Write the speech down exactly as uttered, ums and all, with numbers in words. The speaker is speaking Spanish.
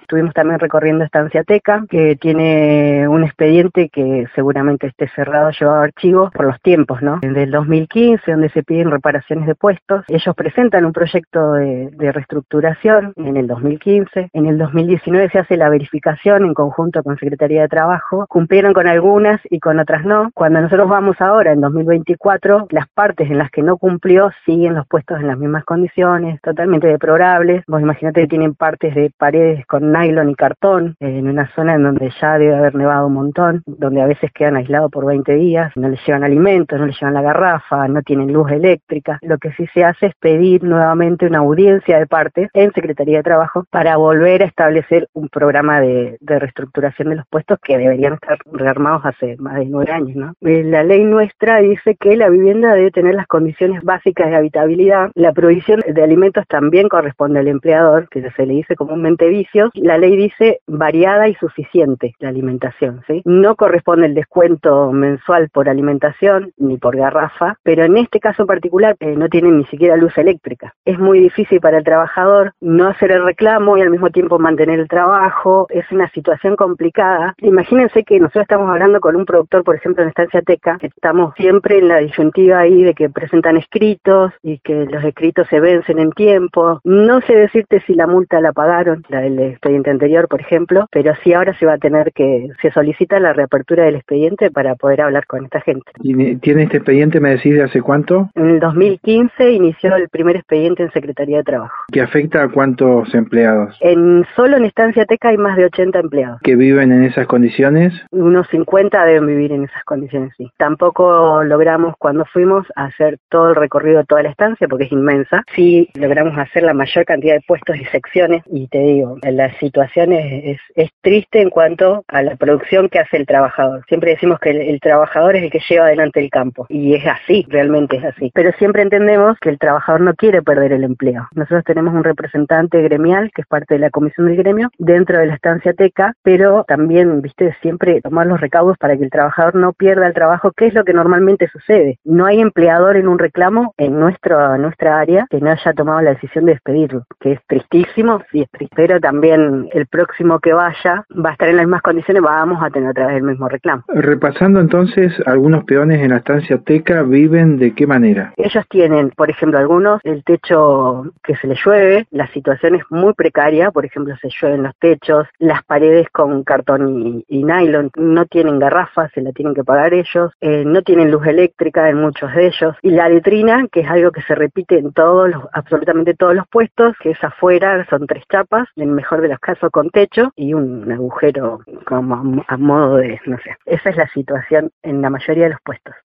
Estuvimos también recorriendo Estancia Teca, que tiene un expediente que seguramente esté cerrado, llevado a archivo por los tiempos, ¿no? Desde el dos mil quince, donde se piden reparaciones de puestos. Ellos presentan un proyecto de, de reestructuración en el dos mil quince. En el dos mil diecinueve se hace la verificación en conjunto con Secretaría de Trabajo. Cumplieron con algunas y con otras no. Cuando nosotros vamos ahora, en dos mil veinticuatro, las partes en las que no cumplió siguen los puestos en las mismas condiciones, totalmente deplorables. Vos imaginate que tienen partes de paredes con nylon y cartón, eh, en una zona en donde ya debe haber nevado un montón, donde a veces quedan aislados por veinte días, no les llevan alimentos, no les llevan la garrafa, no tienen luz eléctrica. Lo que sí se hace es pedir nuevamente una audiencia de partes en Secretaría de Trabajo para volver a establecer un programa de, de reestructuración de los puestos que deberían estar rearmados hace más de nueve años, ¿no? Eh, la ley nuestra dice que la vivienda debe tener las condiciones básicas de habitabilidad. La provisión de alimentos también corresponde al empleador, que se le dice comúnmente vicios. La ley dice variada y suficiente la alimentación, ¿sí? No corresponde el descuento mensual por alimentación ni por garrafa, pero en este caso en particular eh, no tienen ni siquiera luz eléctrica. Es muy difícil para el trabajador no hacer el reclamo y al mismo tiempo mantener el trabajo. Es una situación complicada. Imagínense que nosotros estamos hablando con un productor, por ejemplo, en Estancia Teca, estamos siempre en la disyuntiva ahí de que presentan escritos y que los escritos se vencen en tiempo. No sé decirte si la multa la pagaron, la del expediente anterior, por ejemplo, pero sí ahora se va a tener que, se solicita la reapertura del expediente para poder hablar con esta gente. ¿Tiene este expediente, me decís, de hace cuánto? En el dos mil quince inició el primer expediente en Secretaría de Trabajo. ¿Que afecta a cuántos empleados? En solo en Estancia Teca hay más de ochenta empleados. ¿Que viven en esas condiciones? Unos cincuenta deben vivir en esas condiciones, sí. Tampoco logramos, cuando fuimos, hacer todo el recorrido de toda la estancia, porque es inmensa. Sí logramos hacer la mayor cantidad de puestos y secciones, y te digo, la situación es, es, es triste en cuanto a la producción que hace el trabajador. Siempre decimos que el, el trabajador es el que lleva adelante el campo, y es así, realmente es así. Pero siempre entendemos que el trabajador no quiere perder el empleo. Nosotros tenemos un representante gremial, que es parte de la comisión del gremio, dentro de la Estancia Teca, pero también, viste, siempre tomar los recaudos para que el trabajador no pierda el trabajo, que es lo que normalmente sucede. No hay empleador en un reclamo en nuestro, nuestra área que no haya tomado la decisión de despedirlo, que es tristísimo, sí es triste, pero también el próximo que vaya va a estar en las mismas condiciones, vamos a tener otra vez el mismo reclamo. Repasando entonces, algunos peones en la Estancia Teca viven ¿de qué manera? Ellos tienen, por ejemplo, algunos, el techo que se les llueve, la situación es muy precaria, por ejemplo, se llueven los techos, las paredes con cartón y, y nylon, no tienen garrafas, se la tienen que pagar ellos, eh, no tienen luz eléctrica en muchos de ellos, y la letrina, que es algo que se repite en todos los, absolutamente todos los puestos, que es afuera, son tres chapas, en el mejor de los casos con techo, y un agujero como a, a modo de, no sé, esa es la situación en la mayoría de los puestos.